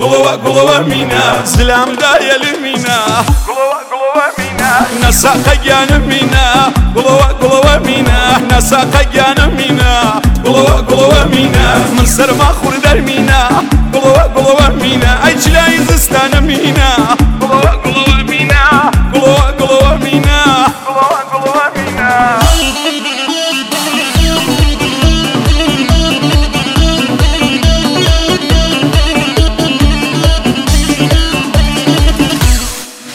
قلوة مينا سلام دايل مينا قلوة مينا نساق جان مينا قلوة مينا نساق جان مينا قلوة مينا من سر ما خور در مينا قلوة مينا اي جلاي زستان مينا